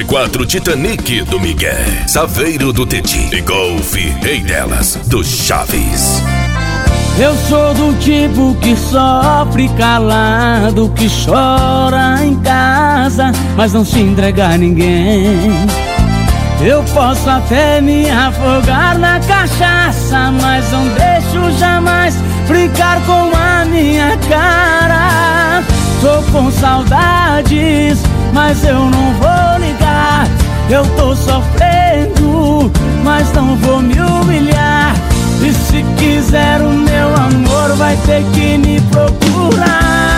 C4 Titanic do Miguel, Saveiro do Teti e Golf Rei delas do Chaves. Eu sou do tipo que sofre calado, que chora em casa, mas não se entrega a ninguém. Eu posso até me afogar na cachaça, mas não deixo jamais brincar com a minha cara. Tô com saudades, mas eu não vou ligar. Eu tô sofrendo, mas não vou me humilhar. E se quiser o meu amor, vai ter que me procurar.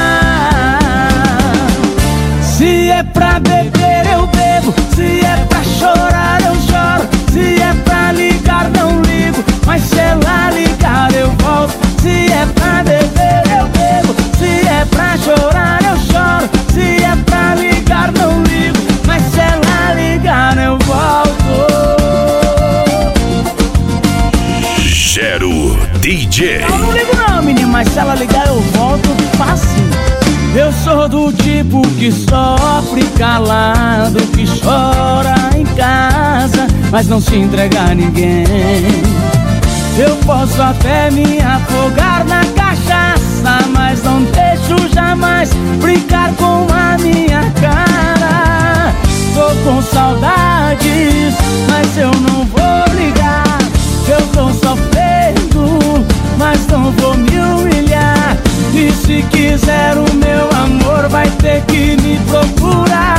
Se é pra beber, eu bebo. Se é pra chorar, eu choro. Se é pra ligar, não ligo. Mas se ela ligar, eu volto. Se é pra beber, eu bebo. Se é pra chorar, eu choro. Se é pra ligar, não ligo. Mas se ela ligar, eu volto. Gero DJ. Eu não ligo não, menino, mas se ela ligar eu volto fácil. Eu sou do tipo que sofre calado, que chora em casa, mas não se entrega a ninguém. Eu posso até me afogar na cachaça, mas não deixo jamais brincar com a minha cara. Tô com saudades, mas eu não vou ligar. Eu tô sofrendo, mas não vou me humilhar. E se quiser o meu amor, vai ter que me procurar.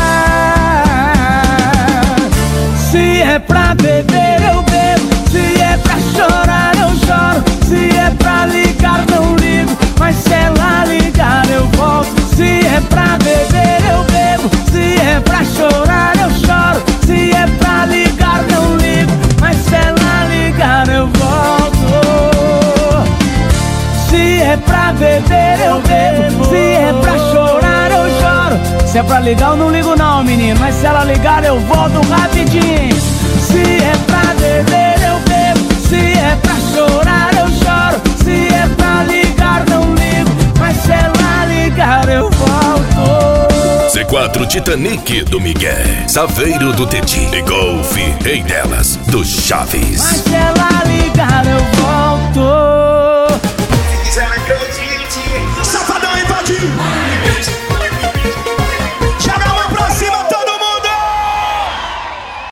Se é pra beber, eu bebo. Se é pra chorar, eu choro. Se é pra ligar, não ligo. Mas se ela ligar, eu volto. Se é pra beber, eu bebo. Se é pra chorar, eu choro. Se é pra ligar, não ligo. Mas se ela ligar, eu volto. Se é pra beber, eu bebo. Se é pra chorar, eu choro. Se é pra ligar, eu não ligo não, menino. Mas se ela ligar, eu volto rapidinho. Se é pra beber, eu bebo. Se é pra chorar, eu choro. Se é pra ligar, não ligo. Mas se ela ligar, eu volto. C4 Titanic do Miguel, Saveiro do Teti e Golf Rei delas do Chaves. Mas se ela ligar, eu volto.